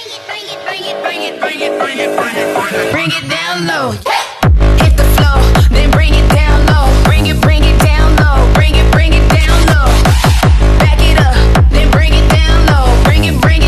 Bring it down low. Hit the floor, then bring it down low. Bring it down low. Bring it down low. Back it up, then bring it down low. Bring it